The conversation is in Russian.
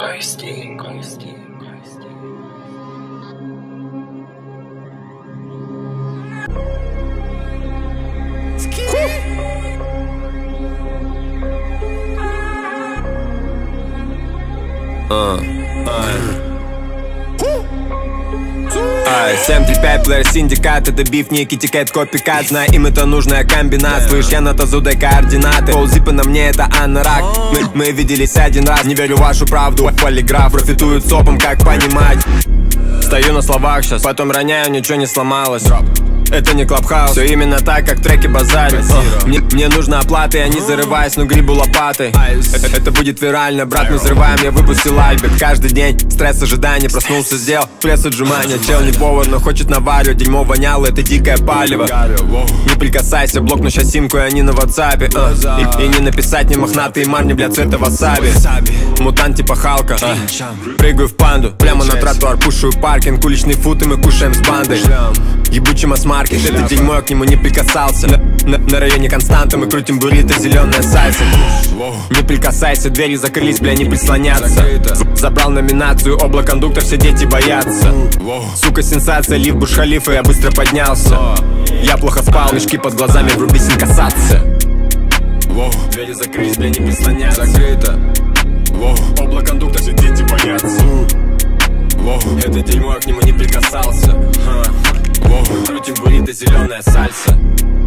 Сэм 3-5, плеер синдикат. Это биф, не китикет, копикат. Знай, им это нужная комбинация. Слышь, я на тазу, дай координаты. Ползипа на мне, это анорак. Мы виделись один раз, не верю в вашу правду. Полиграф профитует сопом, как понимать. Стою на словах сейчас, потом роняю, ничего не сломалось. Это не клабхаус, все именно так, как треки базарят. Мне нужна оплата, я не зарываюсь, но грибу лопатой. Это будет вирально, брат, мы взрываем, я выпустил альбик. Каждый день стресс, ожидания, проснулся, сделал пресс отжимания. Чел не повар, но хочет наваривать, дерьмо воняло, это дикое палево. Не прикасайся, блок, но сейчас симку, и они на ватсапе. И не написать, не мохнатые марни, бля, цвета васаби. Мутант типа Халка. Прыгаю в панду, прямо на тротуар, пушую паркинг. Уличный фут, и мы кушаем с бандой. Ебучий масс-маркет, это дерьмо, я к нему не прикасался. На районе Константа мы крутим буррито, зеленая сальса. Не прикасайся, двери закрылись, бля, не прислоняться. Забрал номинацию, облак кондуктор, все дети боятся. Сука, сенсация, лифт Бурдж-Халифа, я быстро поднялся. Я плохо спал, мешки под глазами, вруби инкассация. Двери закрылись, бля, не прислоняться. Закрыто. Облак кондуктор, все дети боятся. Это дерьмо, я к нему не прикасался. Мы крутим буррито, зеленая сальса.